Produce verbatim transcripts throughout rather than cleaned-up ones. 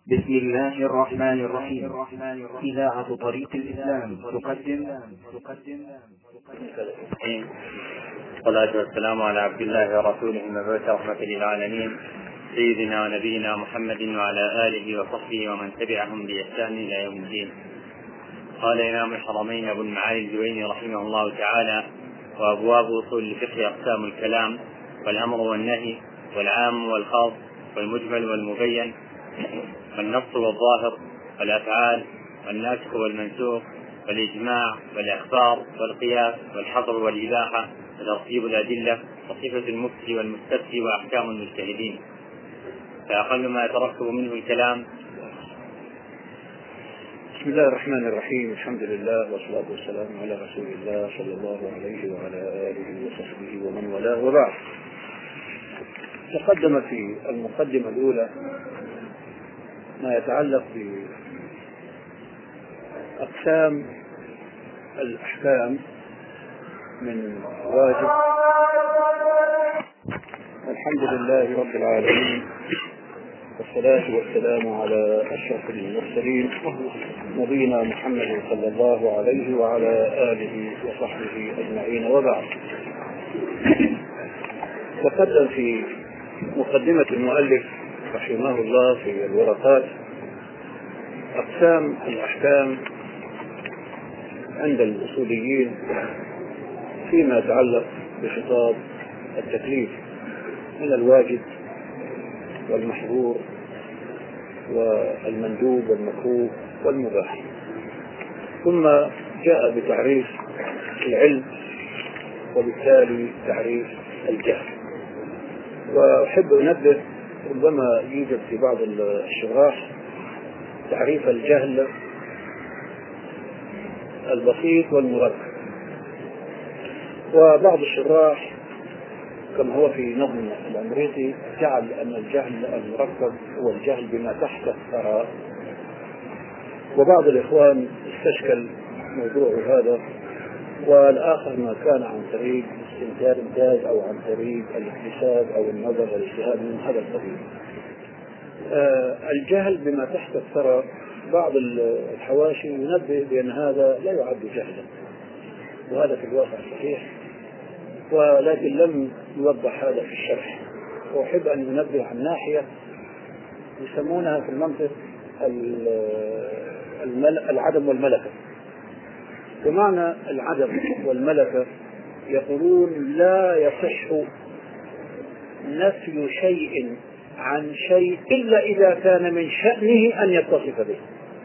بسم الله الرحمن الرحيم. إذاعة طريق الإسلام تقدم والصلاة والسلام على عبد الله ورسوله المبعوث رحمة للعالمين سيدنا ونبينا محمد وعلى آله وصحبه ومن تبعهم بإحسان إلى يوم الدين. قال إمام الحرمين أبو المعالي الجويني رحمه الله تعالى: وأبواب أصول الفقه أقسام الكلام والأمر والنهي والعام والخاص والمجمل والمبين والنص والظاهر والأفعال والناسخ والمنسوخ والإجماع والإخبار والقياس والحظر والإباحة وترتيب الأدلة وصفة المفتي والمستفتي وأحكام المجتهدين. فأقل ما يتركب منه الكلام. بسم الله الرحمن الرحيم. الحمد لله والصلاة والسلام على رسول الله صلى الله عليه وعلى آله وصحبه ومن والاه، وبعد. تقدم في المقدمة الأولى ما يتعلق بأقسام الأحكام من واجب. الحمد لله رب العالمين، والصلاة والسلام على أشرف المرسلين نبينا محمد صلى الله عليه وعلى آله وصحبه أجمعين، وبعد. تقدم في مقدمة المؤلف رحمه الله في الورقات أقسام الأحكام عند الأصوليين فيما يتعلق بخطاب التكليف من الواجب والمحظور والمندوب والمكروه والمباح، ثم جاء بتعريف العلم وبالتالي تعريف الجهل. وأحب أنبه ربما يوجد في بعض الشراح تعريف الجهل البسيط والمركب، وبعض الشراح كما هو في نظم الأمريكي جعل أن الجهل المركب هو الجهل بما تحت الثرى، وبعض الإخوان استشكل موضوع هذا، والآخر ما كان عن طريق استنتاج أو عن طريق الاكتساب أو النظر والاجتهاد من هذا القبيل. آه الجهل بما تحت الثرى، بعض الحواشي ينبه بأن هذا لا يعد جهلا، وهذا في الواقع صحيح، ولكن لم يوضح هذا في الشرح. وأحب أن ينبه عن ناحية يسمونها في المنطق العدم والملكة. بمعنى العدم والملكة يقولون لا يصح نفي شيء عن شيء إلا إذا كان من شأنه أن يتصف به.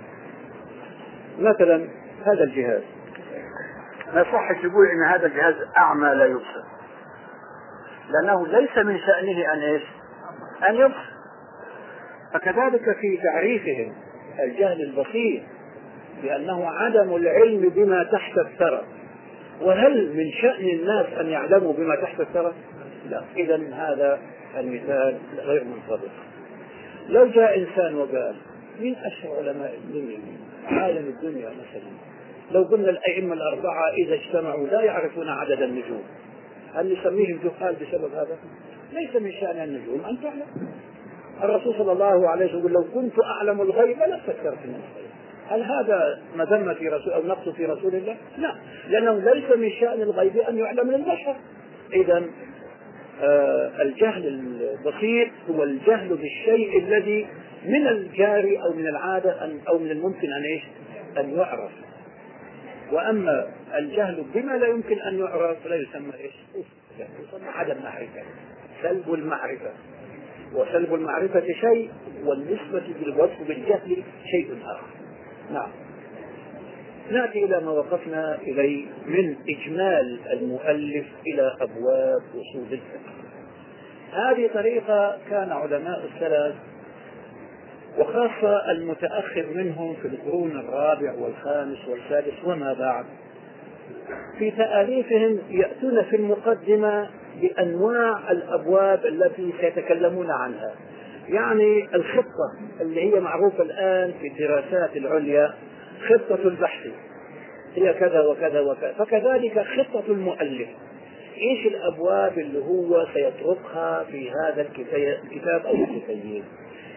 مثلا هذا الجهاز ما يصحش يقول إن هذا الجهاز أعمى لا يبصر، لأنه ليس من شأنه أن إيش؟ أن يبصر. فكذلك في تعريفهم الجهل البسيط بأنه عدم العلم بما تحت الثرى. وهل من شأن الناس أن يعلموا بما تحت الثرى؟ لا. إذن هذا المثال غير منطبق. لو جاء إنسان وقال من أشهر علماء الدنيا، عالم الدنيا مثلا، لو قلنا الأئمة الأربعة إذا اجتمعوا لا يعرفون عدد النجوم، هل نسميهم جهال بسبب هذا؟ ليس من شأن النجوم أن تعلم. الرسول صلى الله عليه وسلم يقول لو كنت أعلم الغيب لاستكثرت من الخير. هل هذا مذمة في رسول أو نقص في رسول الله؟ لا، لأنه ليس من شأن الغيب أن يعلم من البشر. إذن آه الجهل البسيط هو الجهل بالشيء الذي من الجاري أو من العادة أن أو من الممكن أن إيش؟ أن يعرف. وأما الجهل بما لا يمكن أن يعرف لا يسمى إيش؟ يسمى عدم معرفة، سلب المعرفة. وسلب المعرفة شيء، والنسبة بالوصف بالجهل شيء آخر. نعم. نأتي إلى ما وقفنا إليه من إجمال المؤلف إلى أبواب أصول الفقه. هذه طريقة كان علماء السلف وخاصة المتأخر منهم في القرون الرابع والخامس والسادس وما بعد في تأليفهم يأتون في المقدمة بأنواع الأبواب التي سيتكلمون عنها. يعني الخطة اللي هي معروفة الآن في الدراسات العليا، خطة البحث هي كذا وكذا وكذا، فكذلك خطة المؤلف ايش الأبواب اللي هو سيتركها في هذا الكتاب أو الكتابين.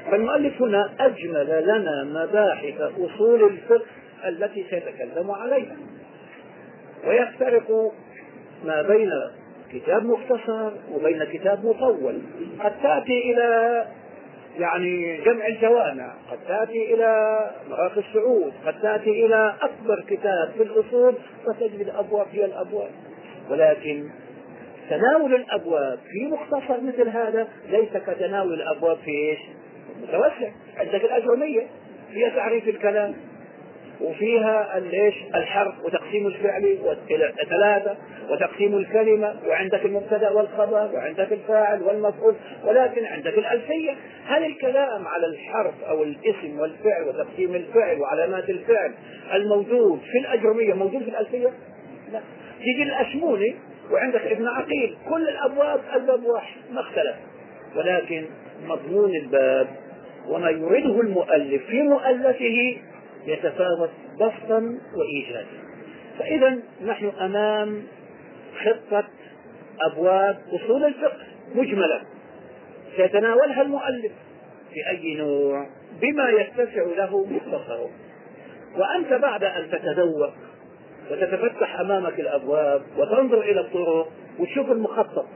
فالمؤلف هنا أجمل لنا مباحث أصول الفقه التي سيتكلم عليها، ويفترق ما بين كتاب مختصر وبين كتاب مطول. قد تأتي إلى يعني جمع الجوامع، قد تأتي إلى مراقي السعود، قد تأتي إلى أكبر كتاب في الأصول فتجد الأبواب هي الأبواب. ولكن تناول الأبواب في مختصر مثل هذا ليس كتناول الأبواب في إيش؟ متوسع. عندك الأجرمية فيها تعريف الكلام، وفيها الايش الحرف وتقسيم الفعل ثلاثة، وتقسيم الكلمة، وعندك المبتدا والخبر، وعندك الفاعل والمفعول. ولكن عندك الألفية، هل الكلام على الحرف أو الاسم والفعل وتقسيم الفعل وعلامات الفعل الموجود في الأجرمية موجود في الألفية؟ لا. تيجي الأشموني وعندك ابن عقيل، كل الأبواب الباب واحد ما اختلف، ولكن مضمون الباب وما يريده المؤلف في مؤلفه يتفاوت بسطا وإيجازا. فإذا نحن أمام خطة أبواب أصول الفقه مجملة سيتناولها المؤلف في أي نوع بما يتسع له مختصره. وأنت بعد أن تتذوق وتتفتح أمامك الأبواب وتنظر إلى الطرق وتشوف المخطط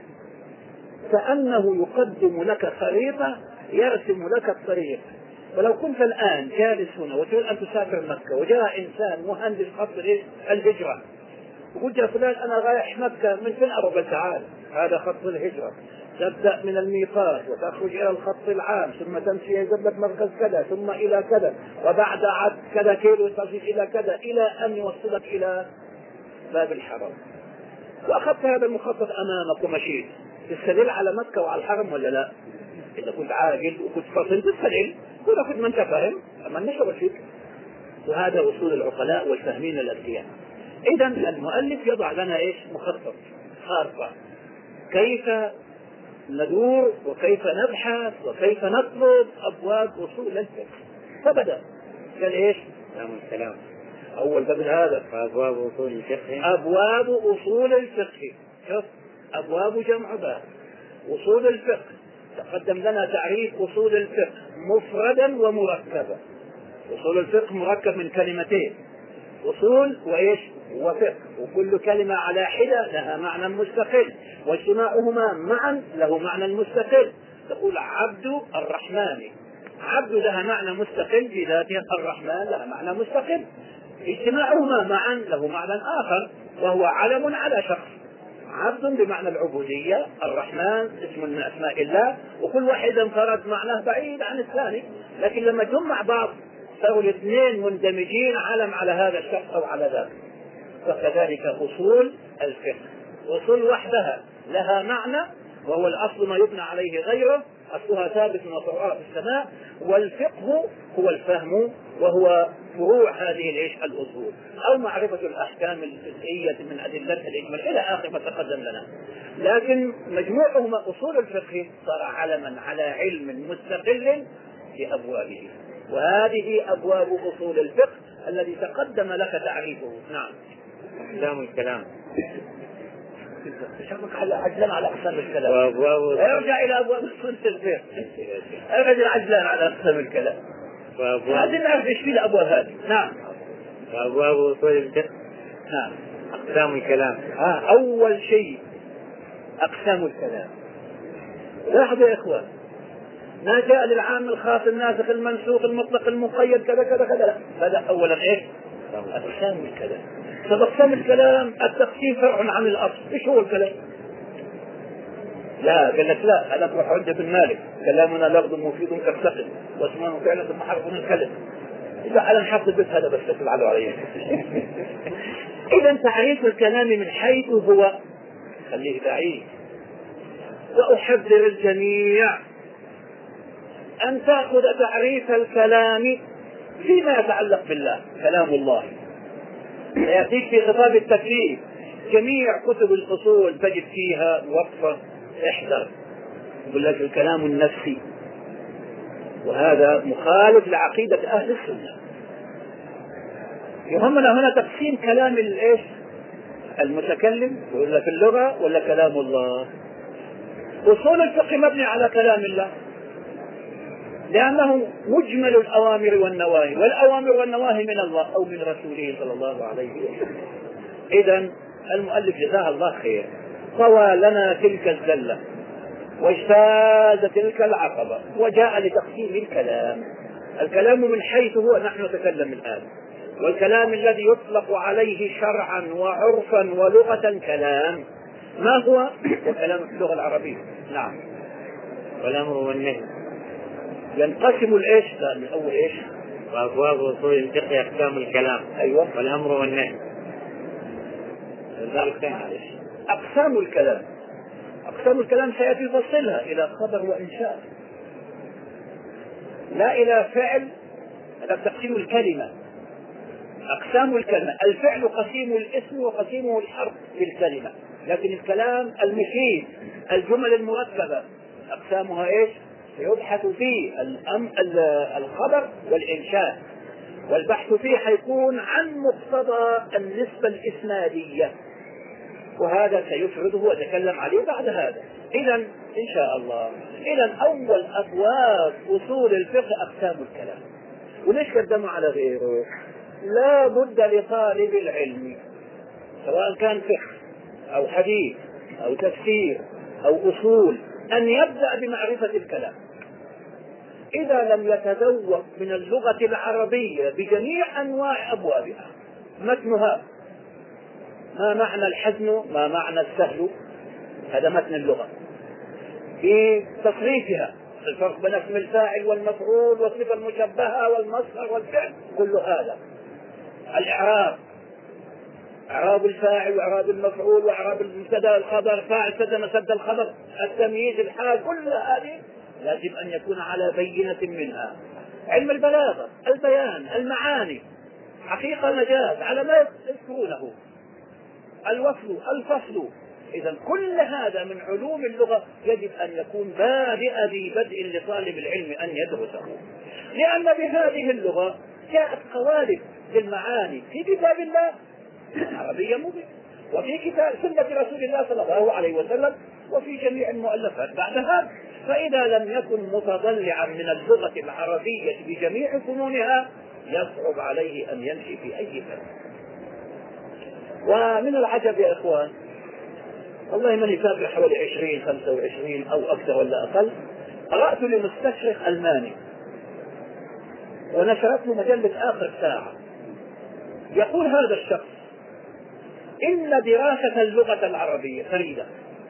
كأنه يقدم لك خريطة يرسم لك الطريق. ولو كنت الآن جالس هنا وتريد أن تسافر مكة وجاء إنسان مهندس خط الهجرة وقلت يا فلان أنا رايح مكة، من فين أروح؟ تعال هذا خط الهجرة، تبدأ من الميقات وتخرج إلى الخط العام، ثم تمشي يجب لك مركز كذا، ثم إلى كذا، وبعد عد كذا كيلو تصل إلى كذا، إلى أن يوصلك إلى باب الحرم. وأخذت هذا المخطط أمامك ومشيت، تستدل على مكة وعلى الحرم ولا لا؟ إذا كنت عاقل وكنت فاصل تستدل، وإذا كنت ما أنت فاهم أما نشر فيك. وهذا أصول العقلاء والفاهمين الأذكياء. إذا المؤلف يضع لنا إيش؟ مخطط، خارطة، كيف ندور وكيف نبحث وكيف نطلب أبواب أصول الفقه. فبدأ قال إيش؟ سلام السلام. أول باب هذا أبواب أصول الفقه. أبواب أصول الفقه. شوف، أبواب جمع باب. أصول الفقه تقدم لنا تعريف أصول الفقه مفردا ومركبا. أصول الفقه مركب من كلمتين، أصول وإيش؟ وفقه، وكل كلمة على حدة لها معنى مستقل، واجتماعهما معا له معنى مستقل. تقول عبد الرحمن، عبد لها معنى مستقل في ذاتها، الرحمن لها معنى مستقل. اجتماعهما معا له معنى آخر وهو علم على شخص. عبد بمعنى العبودية، الرحمن اسم من أسماء الله، وكل واحد انفرد معناه بعيد عن الثاني، لكن لما جمع بعض صاروا الاثنين مندمجين علم على هذا الشخص أو على ذاك. فكذلك أصول الفقه، أصول وحدها لها معنى وهو الأصل ما يبنى عليه غيره، أصلها ثابت وفرعها في السماء. والفقه هو الفهم وهو فروع هذه الإيش الأصول، أو معرفة الأحكام الجزئية من أدلتها الإجمال إلى آخر ما تقدم لنا. لكن مجموعهما أصول الفقه صار علما على علم مستقل في أبوابه، وهذه أبواب أصول الفقه الذي تقدم لك تعريفه. نعم. أقسام الكلام. شوفك عجلان على أقسام الكلام. وأبواب ارجع إلى أبواب أصول الفقه. ارجع عجلان على أقسام الكلام. هذه نعرف إيش في الأبواب هذه. نعم. وأبواب أصول الفقه. نعم. أقسام الكلام. ها أول شيء أقسام الكلام. لاحظوا يا إخوان، ما جاء للعام الخاص الناسخ المنسوخ المطلق المقيد كذا كذا كذا. هذا أولا إيش؟ أقسام الكلام. فأقسام الكلام التقسيم فرع عن الأصل. إيش هو الكلام؟ لا قال لك لا، هذا تروح عند ابن مالك، كلامنا لفظ مفيد كالسقل واسمه فعلا ثم حرف من الكلم. إذا على نحط بس هذا بس تفعلوا عليه. إذا تعريف الكلام من حيث هو خليه بعيد. وأحذر الجميع أن تأخذ تعريف الكلام فيما يتعلق بالله، كلام الله. يأتيك في خطاب التكليف جميع كتب الأصول تجد فيها وقفة احذر، يقول لك الكلام النفسي، وهذا مخالف لعقيدة أهل السنة. يهمنا هنا تقسيم كلام الايش؟ المتكلم ولا في اللغة ولا كلام الله. أصول الفقه مبني على كلام الله، لأنه مجمل الأوامر والنواهي، والأوامر والنواهي من الله أو من رسوله صلى الله عليه وسلم. إذن المؤلف جزاه الله خير طوى لنا تلك الزلة واجتاز تلك العقبة وجاء لتقسيم الكلام. الكلام من حيث هو نحن نتكلم الآن، والكلام الذي يطلق عليه شرعا وعرفا ولغة كلام ما هو؟ وكلام اللغة العربية. نعم. والأمر والنهي ينقسم الإيش؟ لا من أول إيش؟ وأبواب أصول الفقه أقسام الكلام. أيوة. والأمر والنهي أقسام الكلام. أقسام الكلام سيأتي فصلها إلى خبر وإنشاء، لا إلى فعل. هذا تقسيم الكلمة. أقسام الكلمة، الفعل قسيم الاسم وقسيمه الحرف في الكلمة، لكن الكلام المفيد الجمل المركبة أقسامها إيش؟ يبحث فيه الخبر والإنشاء، والبحث فيه حيكون عن مقتضى النسبة الإسنادية، وهذا سيفرده وأتكلم عليه بعد هذا. إذا إن شاء الله إذا أول أبواب أصول الفقه أقسام الكلام. وليش قدموا على غيره؟ لا بد لطالب العلم سواء كان فقه أو حديث أو تفسير أو أصول أن يبدأ بمعرفة الكلام. إذا لم يتذوق من اللغة العربية بجميع أنواع أبوابها، متنها، ما معنى الحزن، ما معنى السهل، هذا متن اللغة، في تصريفها الفرق بين اسم الفاعل والمفعول والصفة المشبهة والمصدر والفعل، كل هذا، الإعراب، إعراب الفاعل وإعراب المفعول وإعراب المبتدا الخبر، فاعل سد مسد الخبر، التمييز، الحال، كل هذه لازم أن يكون على بينة منها. علم البلاغة، البيان، المعاني، حقيقة مجاز على ما يذكرونه، الوصل، الفصل. إذا كل هذا من علوم اللغة يجب أن يكون بادئ ببدء لطالب العلم أن يدرسه، لأن بهذه اللغة جاءت قوالب للمعاني في كتاب الله عربية مبين، وفي كتاب سنة رسول الله صلى الله عليه وسلم، وفي جميع المؤلفات بعد هذا. فإذا لم يكن متضلعا من اللغة العربية بجميع فنونها يصعب عليه أن يمشي في أي فن. ومن العجب يا إخوان، والله من يتابع حوالي عشرين خمسة وعشرين أو أكثر ولا أقل، قرأت لمستشرق ألماني ونشرت له مجلة آخر ساعة، يقول هذا الشخص إن دراسة اللغة العربية فريدة،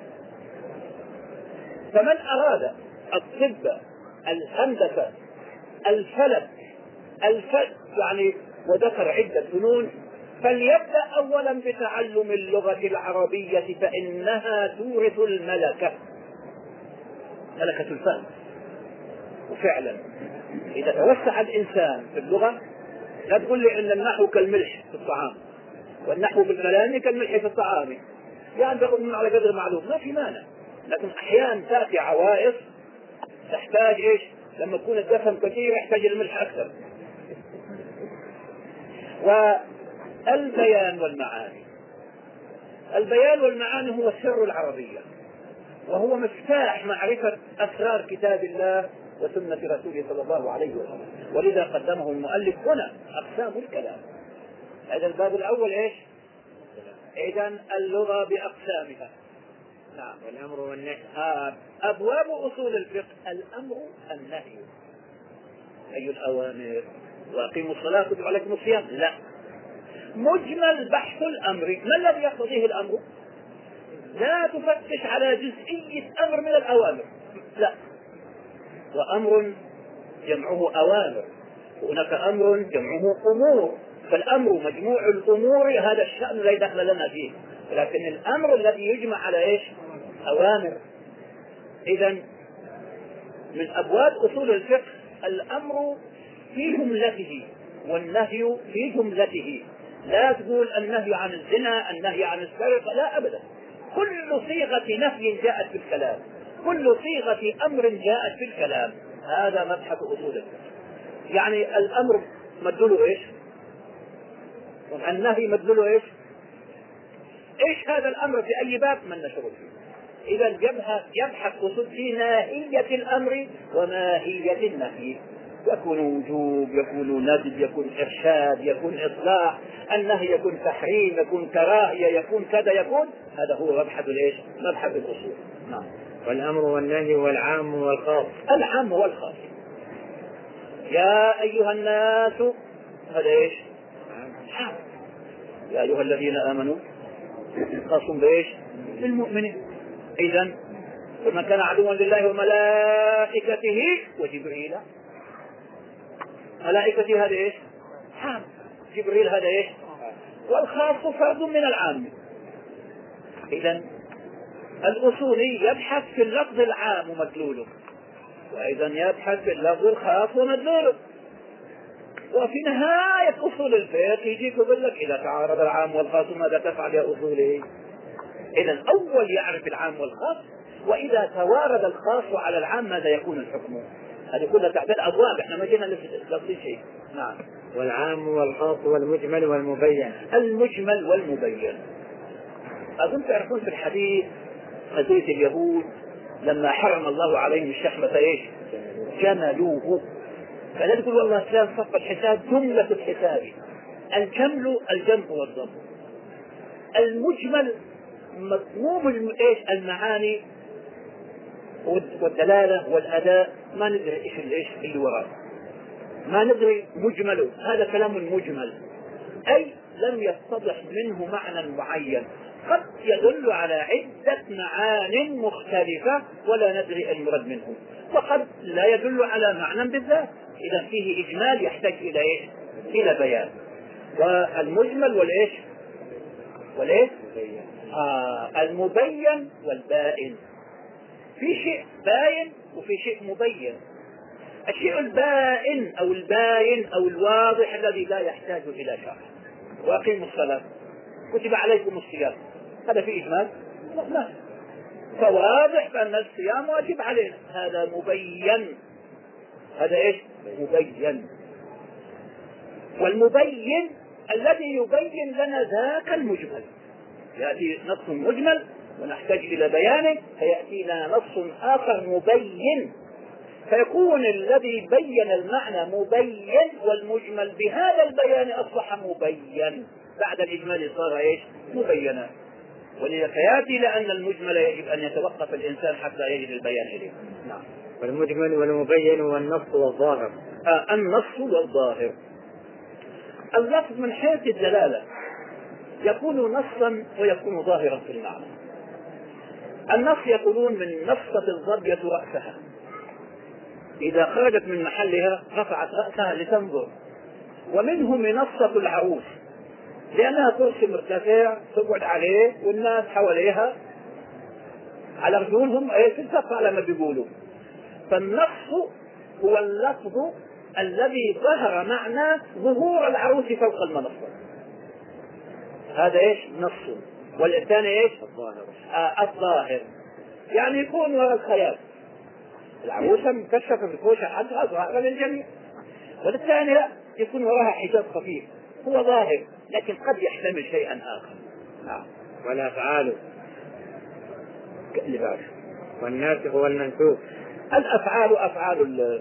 فمن أراد الطب، الهندسة، الفلك، الفلك يعني، وذكر عدة فنون، فليبدأ أولا بتعلم اللغة العربية فإنها تورث الملكة، ملكة الفهم. وفعلا إذا توسع الإنسان في اللغة، لا تقول لي أن النحو كالملح في الطعام والنحو بالكلام كالملح في الطعام، يعني تأخذ منه على قدر معلوم، ما في مانع، لكن أحيانا تأتي عوائص تحتاج إيش؟ لما تكون الدسم كثير يحتاج الملح أكثر. والبيان والمعاني، البيان والمعاني هو سر العربية، وهو مفتاح معرفة أسرار كتاب الله وسنة رسوله صلى الله عليه وسلم، ولذا قدمه المؤلف هنا أقسام الكلام. هذا الباب الأول إيش؟ إذن اللغة بأقسامها. نعم. والأمر والنهي. آه. أبواب أصول الفقه الأمر النهي. أي الأوامر؟ وأقيموا الصلاة كتب عليكم الصيام؟ لا، مجمل بحث الأمر. ما الذي يقتضيه الأمر؟ لا تفتش على جزئية أمر من الأوامر، لا، وأمر جمعه أوامر، وهناك أمر جمعه أمور، فالأمر مجموع الأمور، هذا الشأن لا دخل لنا فيه، لكن الأمر الذي يجمع على إيش؟ أوامر. إذن من أبواب أصول الفقه الأمر في جملته والنهي في جملته. لا تقول النهي عن الزنا، النهي عن السرقة، لا أبدا، كل صيغة نهي جاءت في الكلام، كل صيغة أمر جاءت في الكلام، هذا مبحث أصول الفقه. يعني الأمر مدله إيش؟ النهي مدله إيش؟ إيش هذا الأمر في أي باب؟ من نشره فيه. إذا يبحث أصول في ماهية الأمر وماهية النهي. يكون وجوب، يكون ندب، يكون إرشاد، يكون إصلاح، النهي يكون تحريم، يكون كراهية، يكون كذا، يكون هذا هو مبحث الإيش؟ مبحث الأصول. نعم. والأمر والنهي والعام والخاص. العام والخاص. يا أيها الناس، هذا إيش؟ عام. يا أيها الذين آمنوا خاص بإيش؟ للمؤمنين. إذن فمن كان عدوا لله وملائكته وجبريل، ملائكته هذا إيش؟ عام. جبريل هذا إيش؟ والخاص فرد من العام. إذن الأصولي يبحث في اللفظ العام ومدلوله، وأيضا يبحث في اللفظ الخاص ومدلوله. وفي نهاية أصول الفقه يجيك يقول لك إذا تعارض العام والخاص ماذا تفعل يا أصولي؟ إذن أول يعرف العام والخاص، وإذا توارد الخاص على العام ماذا يكون الحكم؟ هذه كلها تعبير أبواب، إحنا ما جينا لفظ شيء. نعم. والعام والخاص والمجمل والمبين. المجمل والمبين. أظن تعرفون في الحديث قضية اليهود لما حرم الله عليهم الشحمة إيش؟ جملوه. فلا تقول والله فلان صف الحساب جملة الحساب. الجمل الجمع والضم. المجمل مطلوب إيش؟ المعاني والدلالة والأداء، ما ندري إيش الإيش اللي وراه، ما ندري مجمله. هذا كلام مجمل، أي لم يتضح منه معنى معين، قد يدل على عدة معان مختلفة ولا ندري المراد منه، وقد لا يدل على معنى بالذات. إذا فيه إجمال يحتاج إلى إيش؟ إلى بيان. والمجمل والإيش؟ والإيش؟ آه المبين والبائن. في شيء باين وفي شيء مبين. الشيء البائن أو الباين أو الواضح الذي لا يحتاج إلى شرح. وأقيموا الصلاة كتب عليكم الصيام، هذا في إجمال؟ لا. فواضح بأن الصيام واجب علينا، هذا مبين. هذا إيش؟ مبين. والمبين الذي يبين لنا ذاك المجمل. يأتي نص مجمل ونحتاج إلى بيانه، فيأتينا نص آخر مبين، فيكون الذي بين المعنى مبين، والمجمل بهذا البيان أصبح مبين، بعد الإجمال صار إيش؟ مبينا. ولذا سيأتي لأن المجمل يجب أن يتوقف الإنسان حتى يجد البيان إليه. نعم. والمجمل والمبين والنص والظاهر. آه النص والظاهر. اللفظ من حيث الدلالة يكون نصا ويكون ظاهرا في المعنى. النص يقولون من نصة الظبية رأسها، إذا خرجت من محلها رفعت رأسها لتنظر. ومنه منصة العروس، لأنها كرسي مرتفع تقعد عليه والناس حواليها على رجولهم في السقف على ما بيقولوا. فالنص هو اللفظ الذي ظهر معنى ظهور العروس فوق المنصة، هذا إيش؟ نص. والثاني إيش؟ الظاهر. آه الظاهر، يعني يكون وراء الخيال، العروسة مكشفة في الكوشة حقها ظاهرة للجميع. والثاني لا، يكون وراها حجاب خفيف، هو ظاهر لكن قد يحتمل شيئا آخر. نعم. والأفعال اللي بعد. والناسخ والمنسوخ. الأفعال أفعال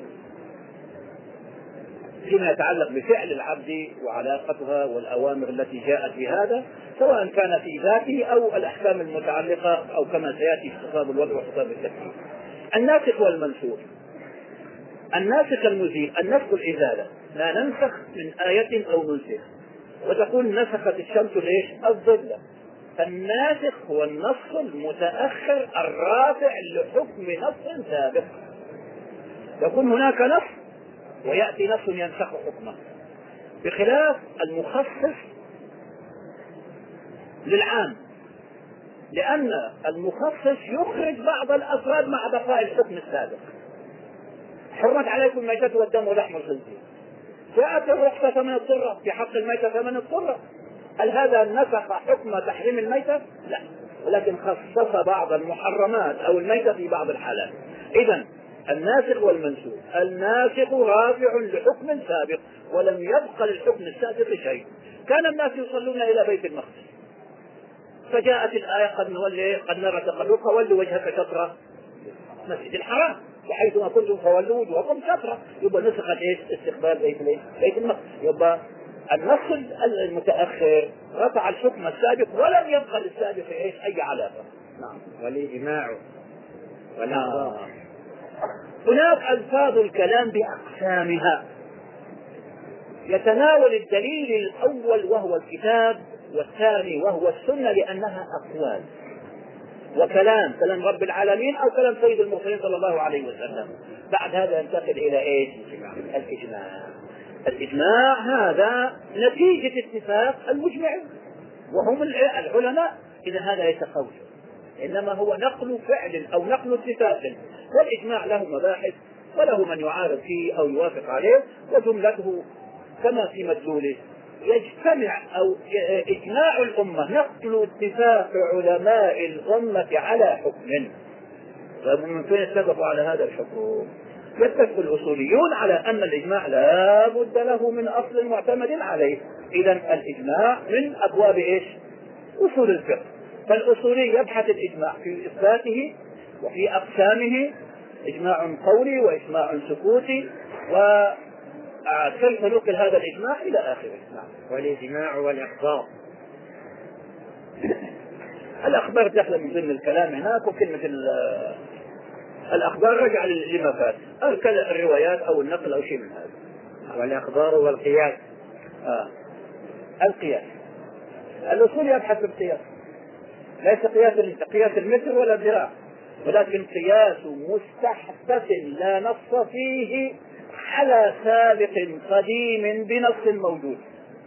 فيما يتعلق بفعل العبد وعلاقتها والأوامر التي جاءت بهذا، سواء كان في ذاته أو الأحكام المتعلقة أو كما سيأتي في خطاب الوضع وخطاب التكليف. الناسخ والمنسوخ. الناسخ المزيل، النسخ الإزالة، لا ننسخ من آية أو ننسخ وتقول نسخت الشمس ليش؟ الظل. فالناسخ هو النص المتأخر الرافع لحكم نص سابق. يكون هناك نص ويأتي نص ينسخ حكمه، بخلاف المخصص للعام، لأن المخصص يخرج بعض الأفراد مع بقاء الحكم السابق. حرمت عليكم الميتة والدم ولحم الخنزير، جاءت الرخصة فمن اضطر، في حق الميتة فمن اضطر. هل هذا نسخ حكم تحريم الميتة؟ لا، ولكن خصص بعض المحرمات أو الميتة في بعض الحالات. إذن الناسخ والمنسوخ، الناسخ رافع لحكم سابق ولم يبقى للحكم السابق شيء. كان الناس يصلون إلى بيت المقدس، فجاءت الآية قد نولي قد نرى تقلبك فولي وجهك شطرة مسجد الحرام وحيثما كنتم فولوا وجوهكم شطرة. يبقى نسخت ايش؟ استقبال بيت الايه؟ بيت المقدس. يبقى النص المتأخر رفع الحكم السابق ولم يبقى للسابق ايش؟ اي علاقة. نعم. والإجماع والأخبار. هناك ألفاظ الكلام بأقسامها يتناول الدليل الأول وهو الكتاب والثاني وهو السنة لأنها أقوال وكلام كلام رب العالمين أو كلام سيد المرسلين صلى الله عليه وسلم. بعد هذا ينتقل إلى إيش؟ الإجماع. الإجماع هذا نتيجة اتفاق المجمعين وهم العلماء. إذا هذا ليس قول إنما هو نقل فعل أو نقل اتفاق، والإجماع له مباحث وله من يعارض فيه أو يوافق عليه، وجملته كما في مدلوله يجتمع أو إجماع الأمة نقل اتفاق علماء الأمة على حكم. فمن فين اتفقوا على هذا الحكم؟ يتفق الأصوليون على أن الإجماع لا بد له من أصل معتمد عليه. إذا الإجماع من أبواب إيش؟ أصول الفقه. فالأصولي يبحث الإجماع في إثباته وفي أقسامه، إجماع قولي وإجماع سكوتي، وكيف نقل هذا الإجماع إلى آخره. والإجماع والإخبار. الأخبار داخلة من ضمن الكلام هناك، وكلمة الأخبار رجع لما فات، الروايات أو النقل أو شيء من هذا. والإخبار والقياس. آه. القياس الأصول يبحث القياس، ليس قياس قياس المتر ولا الذراع، ولكن قياس مستحدث لا نص فيه على سابق قديم بنص موجود،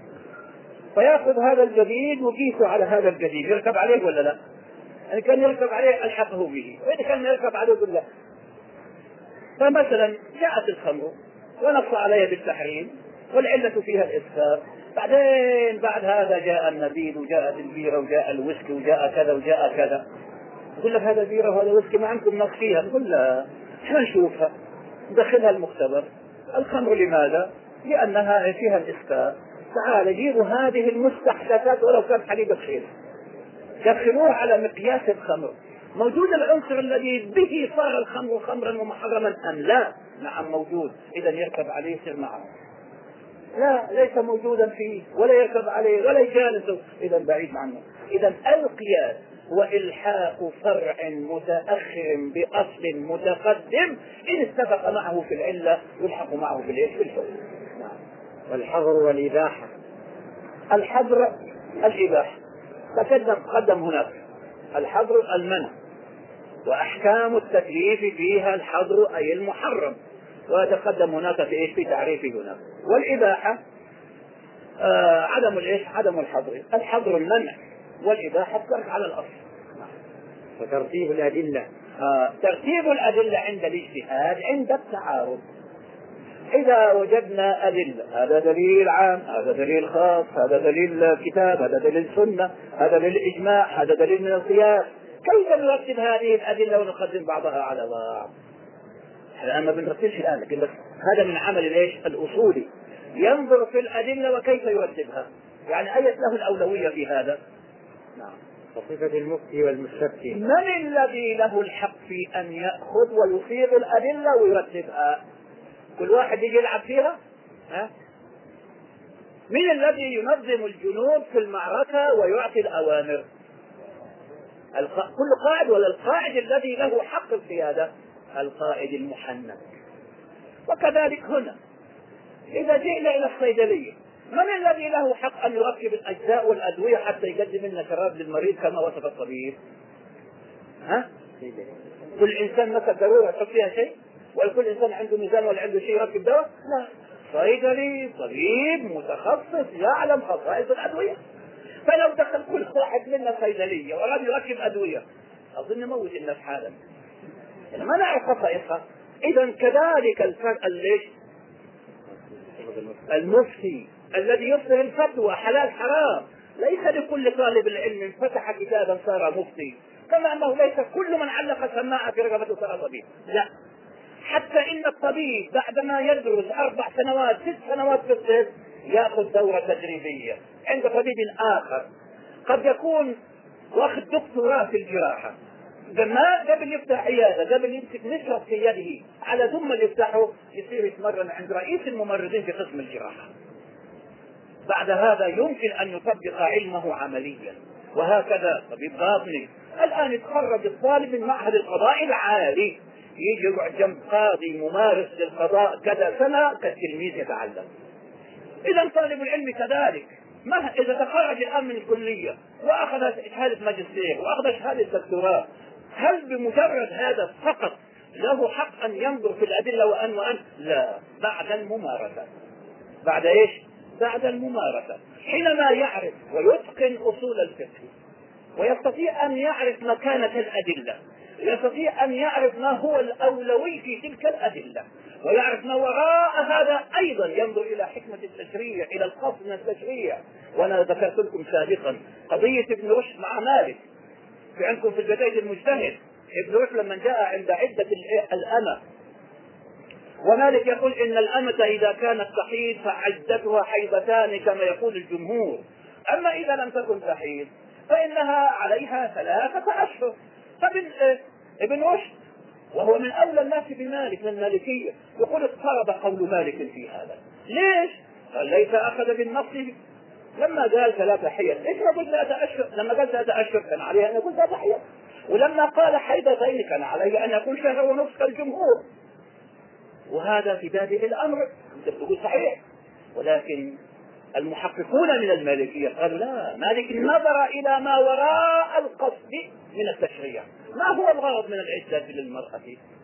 فيأخذ هذا الجديد وقيسه على هذا الجديد، يركب عليه ولا لا؟ إن كان يركب عليه ألحقه به، وإذا كان يركب عليه يقول لا. فمثلا جاءت الخمر ونص عليها بالتحريم والعلة فيها الإسكار، بعدين بعد هذا جاء النبيذ وجاءت البيرة وجاء الويسكي وجاء كذا وجاء كذا، يقول لك هذا بيرة وهذا ويسكي ما عندكم نص فيها، نقول لا احنا نشوفها ندخلها المختبر. الخمر لماذا؟ لأنها فيها الإسكار، تعال جيبوا هذه المستحدثات ولو كان حليب الخيل دخلوها على مقياس الخمر، موجود العنصر الذي به صار الخمر خمرا ومحرما أم لا؟ نعم موجود، إذا يركب عليه يصير معه. لا، ليس موجودا فيه ولا يركب عليه ولا يجالسه، إذا بعيد عنه. إذا القياس هو إلحاق فرع متأخر بأصل متقدم إن اتفق معه في العلة يلحق معه في الإيش؟ في الحكم. والحظر والإباحة. الحظر الإباحة تقدم قدم هناك، الحظر المنع وأحكام التكليف فيها الحظر أي المحرم، وتقدم هناك في إيش؟ في تعريفه هناك. والإباحة آه عدم الإيش؟ عدم الحظر. الحظر المنع والإباحة ترك على الأصل. وترتيب الأدلة. آه ترتيب الأدلة عند الاجتهاد عند التعارض. إذا وجدنا أدلة، هذا دليل عام، هذا دليل خاص، هذا دليل كتاب، هذا دليل سنة، هذا دليل إجماع، هذا دليل من القياس، كيف نرتب هذه الأدلة ونقدم بعضها على بعض؟ الآن ما بنرتبش الآن، لكن بس هذا من عمل الإيش؟ الأصولي، ينظر في الأدلة وكيف يرتبها، يعني أية له الأولوية في هذا. نعم. وصفة المفتي والمستفتي. من الذي له الحق في أن يأخذ ويصيغ الأدلة ويرتبها؟ كل واحد يجي يلعب فيها؟ ها؟ من الذي ينظم الجنود في المعركة ويعطي الأوامر؟ الق... كل قائد، ولا القائد الذي له حق القيادة؟ القائد المحنك. وكذلك هنا إذا جئنا إلى الصيدلية، من الذي له حق أن يركب الأجزاء والأدوية حتى يقدم لنا شراب للمريض كما وصف الطبيب؟ ها؟ كل إنسان مثل ضرورة يحط فيها شيء؟ ولا كل إنسان عنده ميزان ولا عنده شيء يركب دواء؟ لا، صيدلي طبيب متخصص يعلم خصائص الأدوية. فلو دخل كل واحد منا صيدلية وأراد يركب أدوية أظن موت الناس حالا، ما نعرف خصائصها. إذا كذلك الفرق ليش؟ المفتي الذي يصدر الفتوى حلال حرام، ليس لكل طالب العلم فتح كتابا صار مفتي، كما أنه ليس كل من علق سماعة في رقبته صار طبيب، لا. حتى إن الطبيب بعدما يدرس أربع سنوات ست سنوات في الطب يأخذ دورة تدريبية عند طبيب آخر، قد يكون واخذ دكتوراه في الجراحة، ما قبل يفتح عيادة، قبل يمسك نشرة في يده على ثم يفتحه يصير يتمرن عند رئيس الممرضين في قسم الجراحة. بعد هذا يمكن أن يطبق علمه عمليا. وهكذا طبيب باطني الآن يتخرج الطالب من معهد القضاء العالي، يجي يقعد جنب قاضي ممارس للقضاء كذا سنة كالتلميذ يتعلم. إذا طالب العلم كذلك، ما إذا تخرج الآن من الكلية وأخذ شهادة ماجستير وأخذ شهادة دكتوراه، هل بمجرد هذا فقط له حق أن ينظر في الأدلة وأن وأن؟ لا، بعد الممارسة. بعد إيش؟ بعد الممارسة، حينما يعرف ويتقن أصول الفقه ويستطيع أن يعرف مكانة الأدلة، يستطيع أن يعرف ما هو الأولوي في تلك الأدلة، ويعرف ما وراء هذا أيضا، ينظر إلى حكمة التشريع، إلى القصد من التشريع. وأنا ذكرت لكم سابقا قضية ابن رشد مع مالك، في عندكم في البداية المجتهد. ابن رشد لما جاء عند عدة الأمة، ومالك يقول إن الأمة إذا كانت تحيض فعدتها حيضتان كما يقول الجمهور، أما إذا لم تكن تحيض فإنها عليها ثلاثة أشهر. فابن ابن رشد وهو من أولى الناس بمالك من المالكية يقول اضطرب قول مالك في هذا. ليش؟ قال ليس أخذ بالنص لما قال ثلاثة حيض. إيش ما قلت ثلاثة أشهر؟ لما قال ثلاثة أشهر كان عليه أن يقول ثلاثة حيض، ولما قال حيضتين كان عليه أن يكون شهر ونصف كالجمهور. وهذا في بادئ الأمر تقول صحيح، ولكن المحققون من المالكية قالوا لا، مالك نظر إلى ما وراء القصد من التشريع. ما هو الغرض من العدة للمرأة؟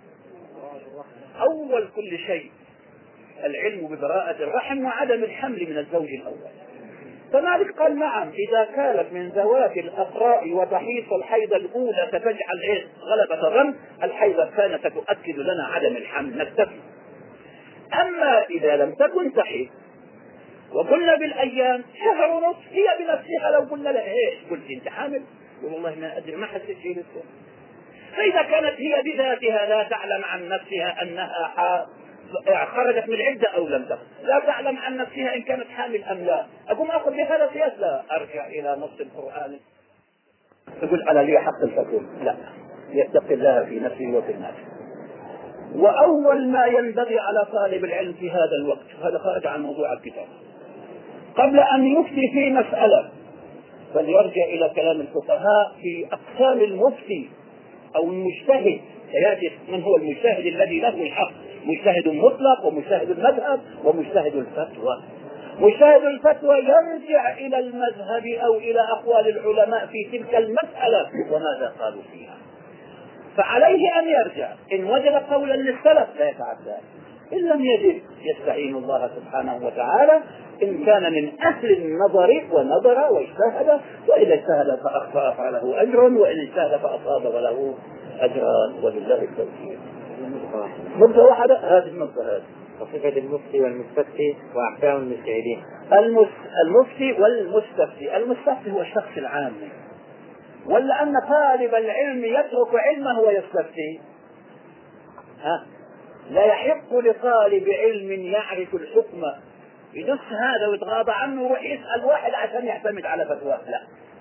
أول كل شيء العلم ببراءة الرحم وعدم الحمل من الزوج الأول. فمالك قال نعم، إذا كانت من ذوات الأقراء وتحيط الحيضة الأولى ستجعل إيه غلبة الظن، الحيضة الثانية ستؤكد لنا عدم الحمل، نكتفي. أما إذا لم تكن تحيض وقلنا بالأيام شهر ونصف، هي بنفسها لو قلنا لها إيش قلت أنت حامل؟ والله ما أدري، ما حسيت شيء لسه. فإذا كانت هي بذاتها لا تعلم عن نفسها أنها حامل، خرجت من العدة أو لم تخرج، لا تعلم عن نفسها إن كانت حامل أم لا، أقوم أخذ بهذا القياس؟ لا، أرجع إلى نص القرآن تقول على لي حق الحكم. لا، يتقي الله في نفسه وفي الناس. وأول ما ينبغي على طالب العلم في هذا الوقت، هذا خارج عن موضوع الكتاب، قبل أن يفتي في مسألة فليرجع إلى كلام الفقهاء في أقسام المفتي أو المجتهد. سيأتي من هو المجتهد الذي له الحق، مجتهد مطلق ومجتهد المذهب ومجتهد الفتوى. مجتهد الفتوى يرجع إلى المذهب أو إلى أقوال العلماء في تلك المسألة وماذا قالوا فيها، فعليه أن يرجع. إن وجد قولا للسلف لا يتعدى، إن لم يجد يستعين الله سبحانه وتعالى إن كان من أهل النظر ونظر واجتهد، وإذا اجتهد فأخطأ فله أجر، وإن اجتهد فأصاب فله أجران، وبالله التوفيق. نقطة واحدة هذه النقطة هذه وصفة المفتي والمستفتي وأحكام المجتهدين. المفتي والمستفتي، المستفتي هو الشخص العام، ولا أن طالب العلم يترك علمه ويستفتي؟ ها؟ لا يحق لطالب علم يعرف الحكم يدس هذا ويتغاضى عنه ويسأل واحد عشان يعتمد على فتواه، لا.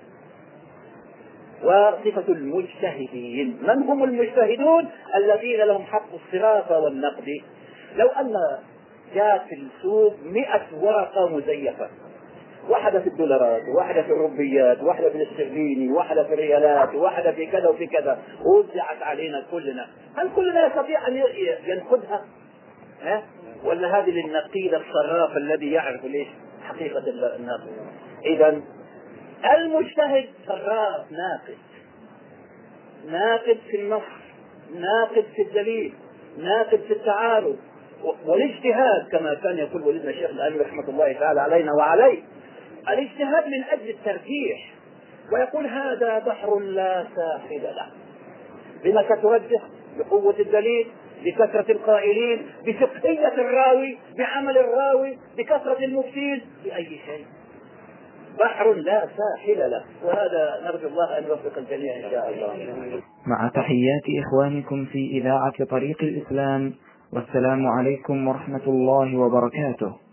وصفة المجتهدين، من هم المجتهدون؟ الذين لهم حق الصرافة والنقد. لو أن جاء في السوق مئة ورقة مزيفة، واحدة في الدولارات، واحدة في الروبيات، واحدة في الاسترليني، واحدة في الريالات، واحدة في كذا وفي كذا، ووزعت علينا كلنا، هل كلنا يستطيع أن ينقدها؟ ها؟ ولا هذه للنقيل الصراف الذي يعرف ليش حقيقة الناس؟ إذن المجتهد صراف، ناقد، ناقد في النص، ناقد في الدليل، ناقد في التعارض. والاجتهاد كما كان يقول ولدنا الشيخ الألباني رحمة الله تعالى علينا وعليه، الاجتهاد من أجل الترجيح، ويقول هذا بحر لا ساحل له. بما ترجح؟ بقوة الدليل، بكثرة القائلين، بفقهية الراوي، بعمل الراوي، بكثرة المفتين، بأي شيء. بحر لا ساحل له، وهذا نرجو الله أن يوفق الجميع إن شاء الله. مع تحيات إخوانكم في إذاعة طريق الإسلام، والسلام عليكم ورحمة الله وبركاته.